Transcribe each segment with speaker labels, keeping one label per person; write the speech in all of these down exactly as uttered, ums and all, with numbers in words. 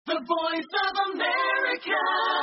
Speaker 1: The Voice of America.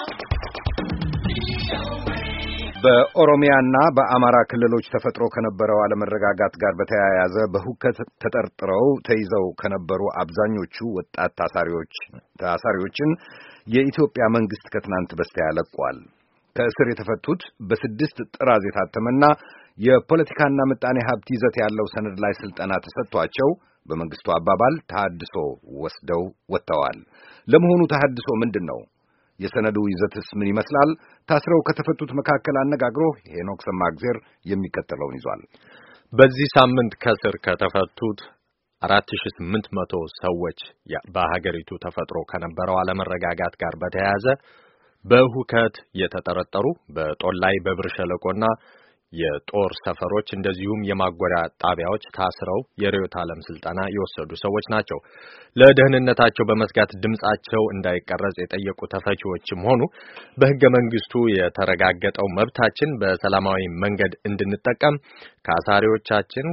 Speaker 2: በኦሮሚያና በአማራ ክልሎች ተፈጥሮ ከነበረው አለመረጋጋት ጋር በተያያዘ በሁከት ተጠርጥረው ተይዘው ከነበሩ አብዛኞቹ ወጣት ታሳሪዎች ታሳሪዎችን የኢትዮጵያ መንግስት ከትናንት በስቲያ ለቋል። ከእስር የተፈቱት በስድስት ጥራዝ የታተመና የፖለቲካና ምጣኔ ሀብት ይዘት ያለው ሰነድ ላይ ስልጠና ተሰጥቷቸው በመንግስቱ አባባል ተሐድሶ ወስደው ወጥተዋል። ለመሆኑ ተሐድሶ ምንድነው? የሰነዱ ይዘትስ ምን ይመስላል? ታስረው ከተፈቱት መካከል አነጋግሮ ሄኖክ ሰማግዜር የሚከተለውን ይዟል።
Speaker 3: በዚህ ሳምንት ከስር ከተፈቱት አራት ሺህ ስምንት መቶ ሰዎች በሀገሪቱ ተፈጥሮ ከነበረው አለመረጋጋት ጋር በተያያዘ በሁከት የተጠረጠሩ በጦላይ በብር ሸለቆና የጦር ሰፈሮች እንደዚሁም የማጎሪያ ጣቢያዎች ታስረው የርዕዮተ ዓለም ስልጠና የወሰዱ ሰዎች ናቸው። ለደህንነታቸው በመስጋት ድምጻቸው እንዳይቀረጽ የጠየቁ ተፈቺዎችም ሆኑ በሕገ መንግስቱ የተረጋገጠው መብታችን በሰላማዊ መንገድ እንድንጠቀም ከአሳሪዎቻችን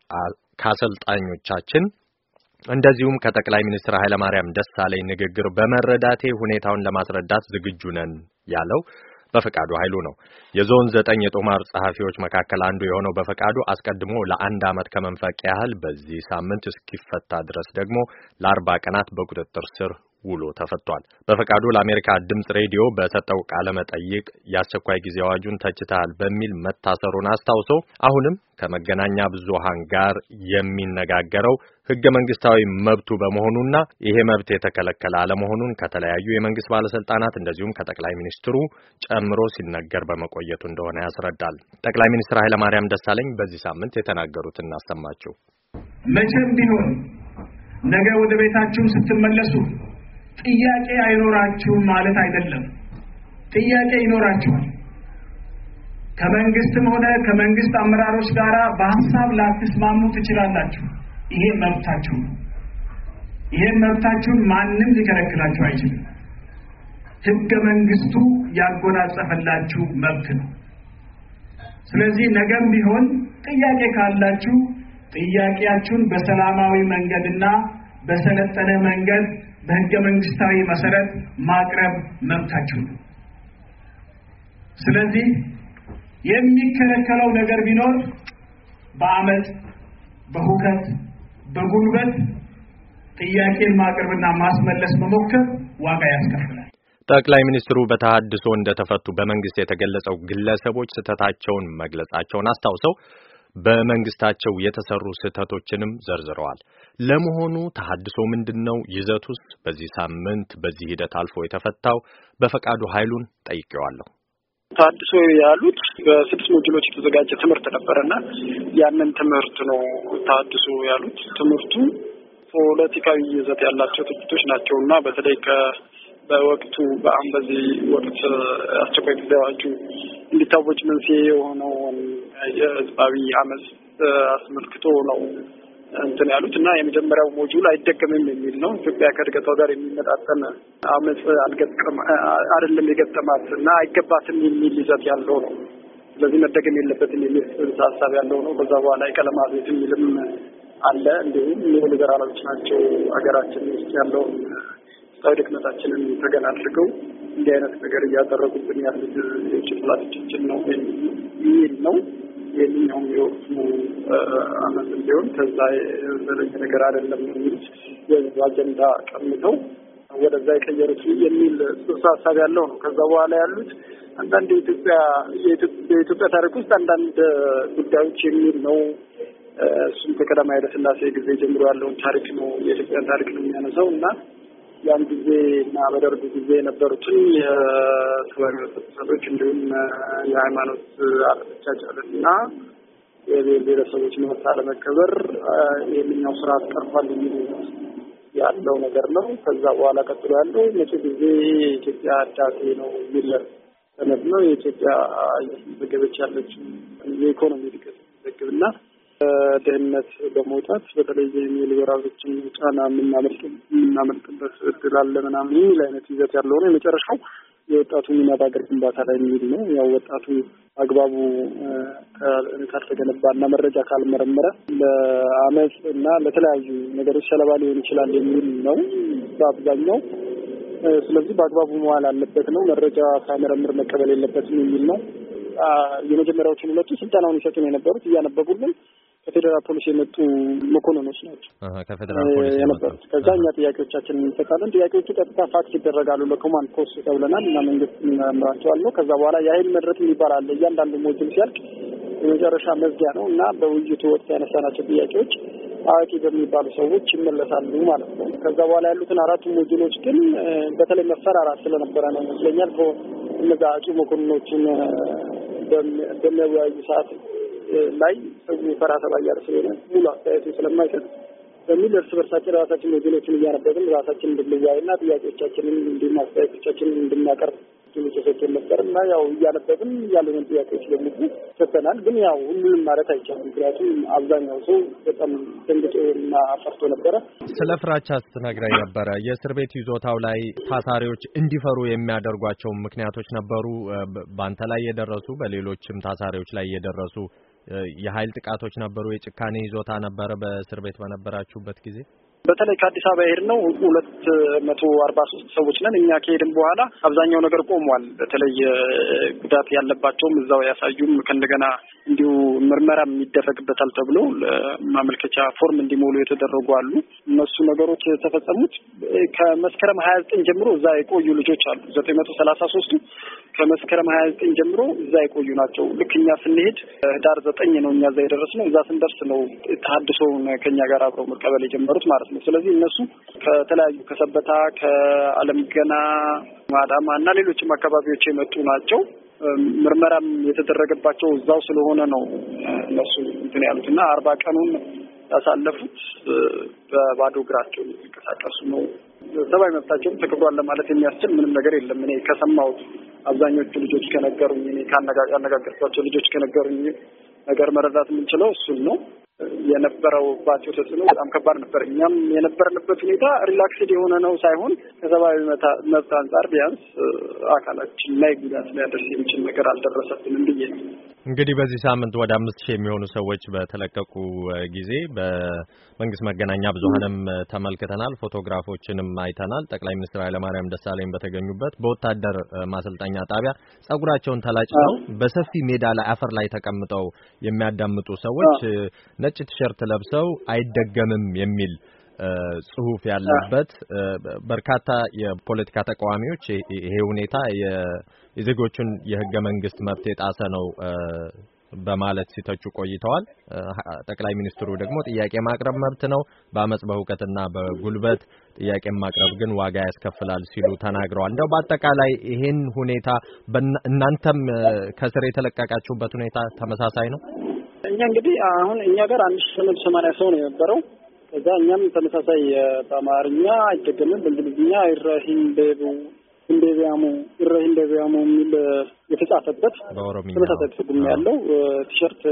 Speaker 3: ከአሰልጣኞቻችን እንደዚሁም ከጠቅላይ ሚኒስትር ኃይለማርያም ደሳለኝ ንግግር በመረዳቴ ሁኔታውን ለማስረዳት ዝግጁ ነን ያለው በፈቃዱ ኃይሉ ነው። የዞን ዘጠኝ የጦማር ጸሐፊዎች መካከል አንዱ የሆነው በፈቃዱ አስቀድሞ ለአንድ ዓመት ከመንፈቅ ያህል በዚህ ሳምንት እስኪፈታ ድረስ ደግሞ ለአርባ ቀናት በቁጥጥር ስር ውሎ ተፈቷል። በፈቃዱ ለአሜሪካ ድምጽ ሬዲዮ በሰጠው ቃለ መጠይቅ የአስቸኳይ ጊዜ አዋጁን ተችተሃል በሚል መታሰሩን አስታውሶ አሁንም ከመገናኛ ብዙሃን ጋር የሚነጋገረው ሕገ መንግስታዊ መብቱ በመሆኑና ይሄ መብት የተከለከለ አለመሆኑን ከተለያዩ የመንግስት ባለስልጣናት እንደዚሁም ከጠቅላይ ሚኒስትሩ ጨምሮ ሲነገር በመቆየቱ እንደሆነ ያስረዳል። ጠቅላይ ሚኒስትር ኃይለማርያም ደሳለኝ በዚህ ሳምንት የተናገሩትን እናሰማችሁ።
Speaker 4: መቼም ቢሆን ነገ ወደ ቤታችሁ ስትመለሱ ጥያቄ አይኖራችሁም ማለት አይደለም። ጥያቄ ይኖራችኋል። ከመንግስትም ሆነ ከመንግስት አመራሮች ጋር በሐሳብ ላትስማሙ ትችላላችሁ። ይሄ መብታችሁ ነው። ይሄ መብታችሁን ማንም ሊከለክላችሁ አይችልም። ሕገ መንግስቱ ያጎናጸፈላችሁ መብት ነው። ስለዚህ ነገም ቢሆን ጥያቄ ካላችሁ ጥያቄያችሁን በሰላማዊ መንገድና በሰለጠነ መንገድ በሕገ መንግስታዊ መሰረት ማቅረብ መብታችሁ ነው። ስለዚህ የሚከለከለው ነገር ቢኖር በአመጽ፣ በሁከት፣ በጉልበት ጥያቄን ማቅረብና ማስመለስ መሞከር ዋጋ ያስከፍላል።
Speaker 3: ጠቅላይ ሚኒስትሩ በተሐድሶ እንደተፈቱ በመንግስት የተገለጸው ግለሰቦች ስህተታቸውን መግለጻቸውን አስታውሰው በመንግስታቸው የተሰሩ ስህተቶችንም ዘርዝረዋል። ለመሆኑ ተሐድሶ ምንድነው? ይዘቱስ? በዚህ ሳምንት በዚህ ሂደት አልፎ የተፈታው በፈቃዱ ኃይሉን ጠይቄዋለሁ።
Speaker 5: ተሐድሶ ያሉት በስድስት ሞጁሎች የተዘጋጀ ትምህርት ነበርና ያንን ትምህርት ነው ተሐድሶ ያሉት። ትምህርቱ ፖለቲካዊ ይዘት ያላቸው ትችቶች ናቸውና በተለይ ከ በወቅቱ በአሁን በዚህ ወቅት አስቸኳይ ጊዜ አዋጁ እንዲታወጅ መንስኤ የሆነው የህዝባዊ አመጽ አስመልክቶ ነው እንትን ያሉት እና የመጀመሪያው ሞጁል አይደገምም የሚል ነው። ኢትዮጵያ ከእድገቷ ጋር የሚመጣጠን አመጽ አልገጠም አይደለም የገጠማት እና አይገባትም የሚል ይዘት ያለው ነው። ስለዚህ መደገም የለበትም የሚል ሀሳብ ያለው ነው። ከዛ በኋላ የቀለም አብዮት የሚልም አለ። እንዲሁም ሊበራሎች ናቸው ሀገራችን ውስጥ ያለው ታው ድክመታችንን ተገን አድርገው እንዲህ አይነት ነገር እያደረጉብን ያሉት የጭፍላቶችን ነው የሚል ነው። የኛው የወቅቱ አመት ቢሆን ከዛ ዘለኝ ነገር አይደለም የሚል የዚህ አጀንዳ ቀምተው ወደዛ የቀየሩት የሚል ጽሑፍ ሀሳብ ያለው ነው። ከዛ በኋላ ያሉት አንዳንድ የኢትዮጵያ የኢትዮጵያ ታሪክ ውስጥ አንዳንድ ጉዳዮች የሚል ነው። እሱም ከቀዳማዊ ኃይለ ሥላሴ ጊዜ ጀምሮ ያለውን ታሪክ ነው የኢትዮጵያ ታሪክ ነው የሚያነሳው እና ያን ጊዜ እና በደርግ ጊዜ የነበሩትን የሰብአዊ መብት ጥሰቶች እንዲሁም የሃይማኖት አለመቻቻልና የብሔረሰቦች መብት አለመከበር የምኛው ስርዓት ቀርቷል የሚል ያለው ነገር ነው። ከዛ በኋላ ቀጥሎ ያለው መቼ ጊዜ የኢትዮጵያ ህዳሴ ነው የሚል ሰነድ ነው። የኢትዮጵያ በገበች ያለችው የኢኮኖሚ እድገት ደግብና ደህንነት በመውጣት በተለይ የሊበራሎችን ጫና የምናመልጥ የምናመልጥበት እድል አለ ምናምን የሚል አይነት ይዘት ያለው ነው። የመጨረሻው የወጣቱ ሚና በአገር ግንባታ ላይ የሚል ነው። ያው ወጣቱ አግባቡ ካልተገነባና መረጃ ካልመረመረ ለአመጽ እና ለተለያዩ ነገሮች ሰለባ ሊሆን ይችላል የሚል ነው። በአብዛኛው ስለዚህ በአግባቡ መዋል አለበት ነው። መረጃ ሳይመረምር መቀበል የለበትም የሚል ነው። የመጀመሪያዎቹ ሁለቱ ስልጠናውን ይሰጡን የነበሩት እያነበቡልን ከፌደራል ፖሊስ የመጡ መኮንኖች ናቸው።
Speaker 3: አሃ ከፌደራል ፖሊስ
Speaker 5: የነበሩት። ከዛ እኛ ጥያቄዎቻችንን እንሰጣለን። ጥያቄዎቹ ቀጥታ ፋክስ ይደረጋሉ ለኮማንድ ፖስት ተብለናል እና መንግስት እንመራቸዋለን ነው። ከዛ በኋላ የኃይል መድረክ የሚባል አለ። እያንዳንዱ ሞጁል ሲያልቅ የመጨረሻ መዝጊያ ነው እና በውይይቱ ወቅት ያነሳናቸው ጥያቄዎች አዋቂ በሚባሉ ሰዎች ይመለሳሉ ማለት ነው። ከዛ በኋላ ያሉትን አራቱ ሞጁሎች ግን በተለይ መፈራራት ስለነበረ ነው ይመስለኛል እነዛ አቂ መኮንኖችን በሚያወያዩ ሰዓት ላይ ሰው ፈራ ተባ እያለ ስለሆነ ሙሉ አስተያየቱ ስለማይሰጥ በሚል እርስ በርሳችን ራሳችን ሞጁሎችን እያነበብን ራሳችን እንድንወያይና ጥያቄዎቻችንን እንድናስተያየቶቻችንን እንድናቀርብ ተሰጥቶ ነበር እና ያው እያነበብን ያለንን ጥያቄዎች ለምዱ ሰጥተናል። ግን ያው ሁሉንም ማለት አይቻልም። ምክንያቱም አብዛኛው ሰው በጣም ደንግጦና ፈርቶ ነበረ።
Speaker 3: ስለ ፍራቻ ስትነግረኝ ነበረ። የእስር ቤት ይዞታው ላይ ታሳሪዎች እንዲፈሩ የሚያደርጓቸው ምክንያቶች ነበሩ። በአንተ ላይ የደረሱ በሌሎችም ታሳሪዎች ላይ የደረሱ የኃይል ጥቃቶች ነበሩ። የጭካኔ ይዞታ ነበረ በእስር ቤት በነበራችሁበት ጊዜ?
Speaker 5: በተለይ ከአዲስ አበባ ሄድነው ሁለት መቶ አርባ ሶስት ሰዎች ነን። እኛ ከሄድን በኋላ አብዛኛው ነገር ቆሟል። በተለይ ጉዳት ያለባቸውም እዛው ያሳዩም ከእንደገና እንዲሁ ምርመራም ይደረግበታል ተብሎ ማመልከቻ ፎርም እንዲሞሉ የተደረጉ አሉ። እነሱ ነገሮች የተፈጸሙት ከመስከረም ሀያ ዘጠኝ ጀምሮ እዛ የቆዩ ልጆች አሉ። ዘጠኝ መቶ ሰላሳ ሶስቱ ከመስከረም ሀያ ዘጠኝ ጀምሮ እዛ የቆዩ ናቸው። ልክ እኛ ስንሄድ ህዳር ዘጠኝ ነው እኛ እዛ የደረስነው። እዛ ስንደርስ ነው ተሐድሶውን ከኛ ጋር አብረው መቀበል የጀመሩት ማለት ነው። ስለዚህ እነሱ ከተለያዩ ከሰበታ፣ ከአለም ገና፣ ማዳማ እና ሌሎችም አካባቢዎች የመጡ ናቸው። ምርመራም የተደረገባቸው እዛው ስለሆነ ነው እነሱ እንትን ያሉትና አርባ ቀኑን ያሳለፉት በባዶ እግራቸው ሲንቀሳቀሱ ነው። ሰብአዊ መብታቸውም ተከብሯል ለማለት የሚያስችል ምንም ነገር የለም። እኔ ከሰማሁት አብዛኞቹ ልጆች ከነገሩኝ እኔ ካነጋገርኳቸው ልጆች ከነገሩኝ ነገር መረዳት የምንችለው እሱን ነው። የነበረው ባቸው ተጽዕኖ በጣም ከባድ ነበር። እኛም የነበርንበት ሁኔታ ሪላክስድ የሆነ ነው ሳይሆን ከሰብአዊ መብት አንጻር ቢያንስ አካላችን ላይ ጉዳት ሊያደርስ የሚችል ነገር አልደረሰብንም ብዬ ነው።
Speaker 3: እንግዲህ በዚህ ሳምንት ወደ አምስት ሺህ የሚሆኑ ሰዎች በተለቀቁ ጊዜ በመንግስት መገናኛ ብዙሃንም ተመልክተናል፣ ፎቶግራፎችንም አይተናል። ጠቅላይ ሚኒስትር ኃይለማርያም ደሳለኝ በተገኙበት በወታደር ማሰልጠኛ ጣቢያ ጸጉራቸውን ተላጭተው በሰፊ ሜዳ ላይ አፈር ላይ ተቀምጠው የሚያዳምጡ ሰዎች ነጭ ቲሸርት ለብሰው አይደገምም የሚል ጽሁፍ ያለበት በርካታ የፖለቲካ ተቃዋሚዎች ይሄ ሁኔታ የዜጎችን የህገ መንግስት መብት የጣሰ ነው በማለት ሲተቹ ቆይተዋል። ጠቅላይ ሚኒስትሩ ደግሞ ጥያቄ ማቅረብ መብት ነው፣ በአመጽ በሁከትና በጉልበት ጥያቄ ማቅረብ ግን ዋጋ ያስከፍላል ሲሉ ተናግረዋል። እንደው በአጠቃላይ ይሄን ሁኔታ እናንተም ከስር የተለቀቃችሁበት ሁኔታ ተመሳሳይ ነው?
Speaker 5: እኛ እንግዲህ አሁን እኛ ጋር አንድ ሺህ ስምንት መቶ ሰማንያ ሰው ነው የነበረው። ከዛ እኛም ተመሳሳይ በአማርኛ አይደገምም በእንግሊዝኛ ይረሂንደቡ እንደዚያሙ ይረሂንደዚያሙ የሚል የተጻፈበት ተመሳሳይ ትርጉም ያለው ቲሸርት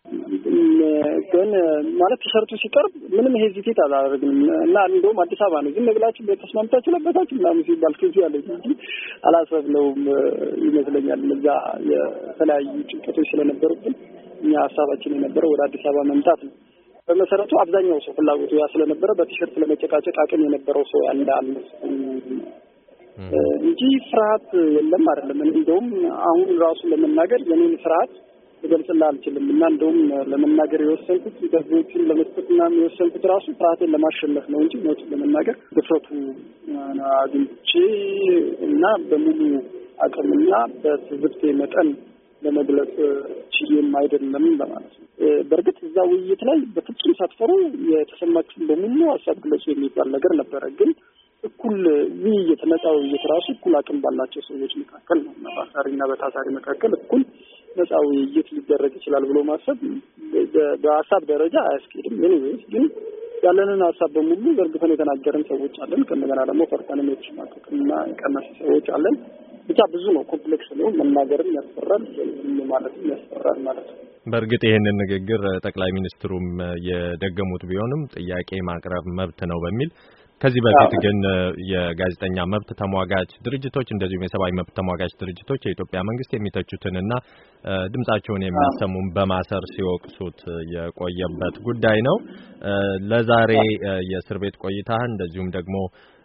Speaker 5: ግን ማለት ቲሸርቱ ሲቀርብ ምንም ሄዚቴት አላደረግንም እና እንደውም አዲስ አበባ ነው ዝም ብላችሁ በተስማምታችሁ ለበታችሁ ምናምን ሲባል ከዚህ ያለ እንጂ አላሰብነውም ይመስለኛል። እዛ የተለያዩ ጭንቀቶች ስለነበሩብን እኛ ሀሳባችን የነበረው ወደ አዲስ አበባ መምጣት ነው። በመሰረቱ አብዛኛው ሰው ፍላጎቱ ያ ስለነበረ በቲሸርት ለመጨቃጨቅ አቅም የነበረው ሰው ያለ አልመሰለኝም እንጂ ፍርሃት የለም አይደለም። እንደውም አሁን ራሱ ለመናገር የኔን ፍርሃት ልገልጽልህ አልችልም እና እንደውም ለመናገር የወሰንኩት ደብዳቤዎችን ለመስጠትና የወሰንኩት ራሱ ፍርሃቴን ለማሸነፍ ነው እንጂ ሞት ለመናገር ድፍረቱ አግኝቼ እና በሙሉ አቅምና በትዝብቴ መጠን ለመግለጽ ችዬም አይደለም ለማለት ነው። በእርግጥ እዛ ውይይት ላይ በፍጹም ሳትፈሩ የተሰማችሁን በሙሉ ሀሳብ ግለጹ የሚባል ነገር ነበረ። ግን እኩል ውይይት ነፃ ውይይት ራሱ እኩል አቅም ባላቸው ሰዎች መካከል ነው እና በአሳሪና በታሳሪ መካከል እኩል ነፃ ውይይት ሊደረግ ይችላል ብሎ ማሰብ በሀሳብ ደረጃ አያስኬድም። ኤኒዌይስ ግን ያለንን ሀሳብ በሙሉ ዘርግፈን የተናገርን ሰዎች አለን። ከእንደገና ደግሞ ፈርተንም የተሸማቀቅና የቀነስ ሰዎች አለን። ብቻ ብዙ ነው፣ ኮምፕሌክስ ነው። መናገርም ያስፈራል ማለትም ያስፈራል ማለት ነው።
Speaker 3: በእርግጥ ይሄንን ንግግር ጠቅላይ ሚኒስትሩም የደገሙት ቢሆንም ጥያቄ ማቅረብ መብት ነው በሚል ከዚህ በፊት ግን የጋዜጠኛ መብት ተሟጋች ድርጅቶች እንደዚሁም የሰብአዊ መብት ተሟጋች ድርጅቶች የኢትዮጵያ መንግስት የሚተቹትንና ድምጻቸውን የሚያሰሙን በማሰር ሲወቅሱት የቆየበት ጉዳይ ነው። ለዛሬ የእስር ቤት ቆይታህ እንደዚሁም ደግሞ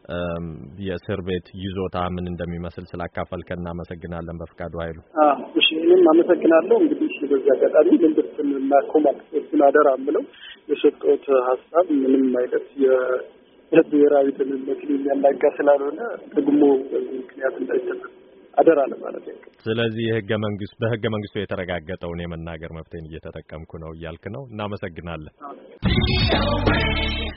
Speaker 3: የእስር ቤት ይዞታ ምን እንደሚመስል ስላካፈልከን እናመሰግናለን። በፍቃዱ ኃይሉ።
Speaker 5: አዎ እሺ፣ እኔም አመሰግናለሁ። እንግዲህ በዚህ አጋጣሚ መንግስትና ኮማንድ አደራ አምለው የሰጡት ሀሳብ ምንም አይነት የህዝብ ብሔራዊ ደህንነትን የሚያናጋ ስላልሆነ ደግሞ በዚህ ምክንያት እንዳይተፈ አደራ ለማለት ነው።
Speaker 3: ስለዚህ የህገ መንግስት በህገ መንግስቱ የተረጋገጠውን የመናገር መብቴን እየተጠቀምኩ ነው እያልክ ነው። እናመሰግናለን።